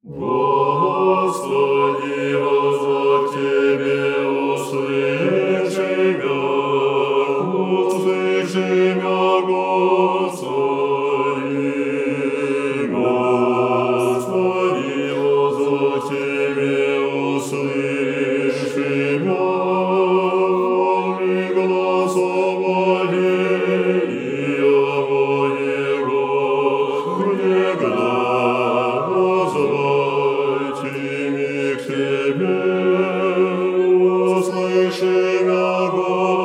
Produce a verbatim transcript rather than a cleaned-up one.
Господи, воззвав Тебе, услыши мя, услыши мя, Господи. Господи, воззвав Тебе, услыши мя, волны гласа моления моего, внегда возвратим к Тебе, услыши мя, Господи.